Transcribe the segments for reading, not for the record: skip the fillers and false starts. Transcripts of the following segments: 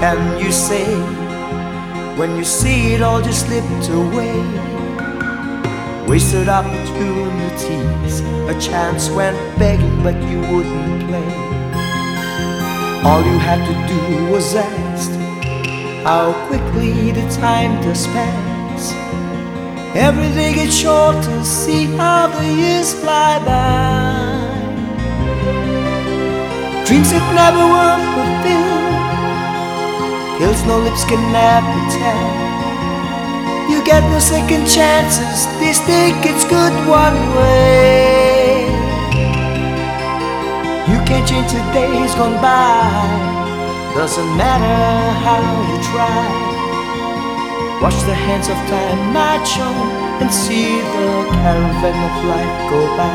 can you say when you see it all just slipped away? Wasted opportunities, a chance went begging but you wouldn't play. All you had to do was ask how quickly the time does pass. Every day gets shorter, see how the years fly by. Dreams that never were fulfilled, pills no lips can never tell. You get no second chances, this think it's good one way. You can't change the days gone by, doesn't matter how you try. Watch the hands of time march on and see the caravan of life go by.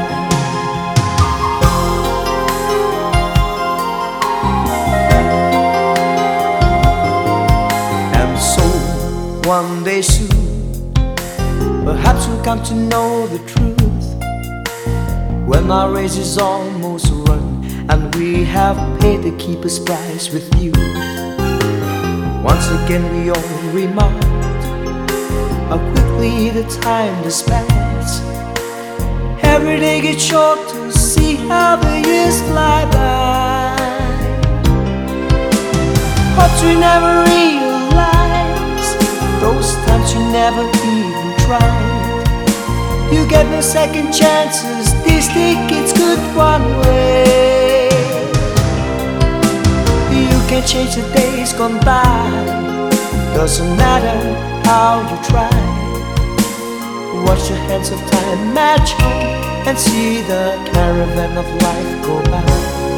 And so one day soon, perhaps we'll come to know the truth, when our race is almost run and we have paid the keeper's price with you. Once again we all remarked how quickly the time does pass. Every day gets shorter, see how the years fly by. Hopes we never realize, those times you never even tried. You get no second chances, this ticket's good one way. You can't change the days gone by, doesn't matter how you try. Watch the hands of time march home and see the caravan of life go by.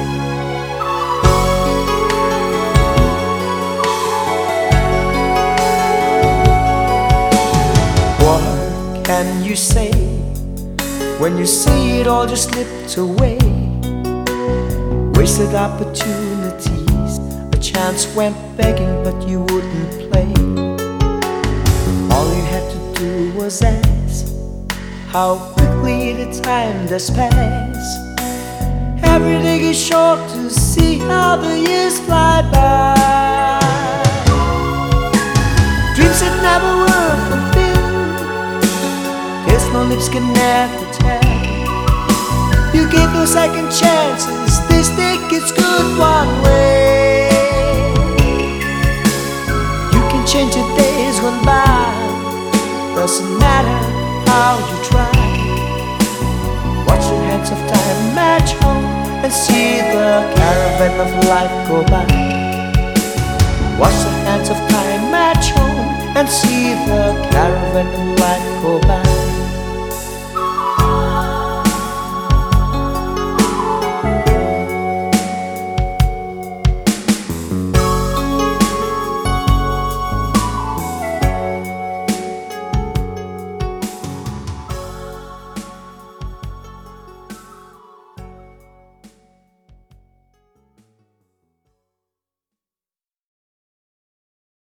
What can you say when you see it all just slipped away? Wasted opportunities, a chance went begging but you wouldn't play. All you had to do was ask how quickly the time does pass. Every day gets short to see how the years fly by. Dreams that never were fulfilled, there's no lips can never tell. You gave no second chances, this ticket's good one way. You can change the days gone by, doesn't matter how you try. Watch the hands of time march home and see the caravan of life go by. Watch the hands of time march home and see the caravan of life go by.